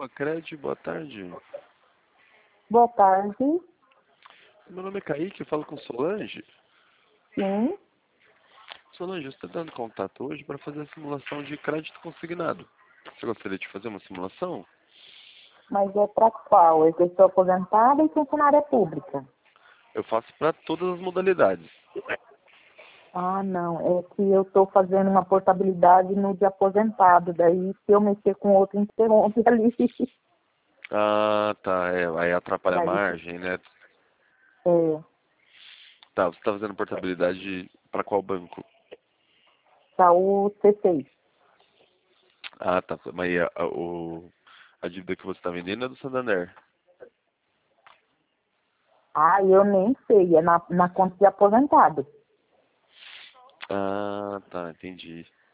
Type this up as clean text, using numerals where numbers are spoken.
Cred, boa tarde. Boa tarde. Meu nome é Kaique, eu falo com Solange. Sim. Solange, eu estou dando contato hoje para fazer a simulação de crédito consignado. Você gostaria de fazer uma simulação? Mas é para qual? Eu estou aposentada e funcionária pública. Eu faço para todas as modalidades. Ah, não. É que eu estou fazendo uma portabilidade no de aposentado. Daí, se eu mexer com outro, interrompe ali. Ah, tá. Aí atrapalha a Daí, margem, né? é, Tá, você está fazendo portabilidade para qual banco? tá o C6. Ah, tá. Mas aí a dívida que você está vendendo é do Santander. Ah, eu nem sei. É na conta de aposentado. Ah, tá. Entendi.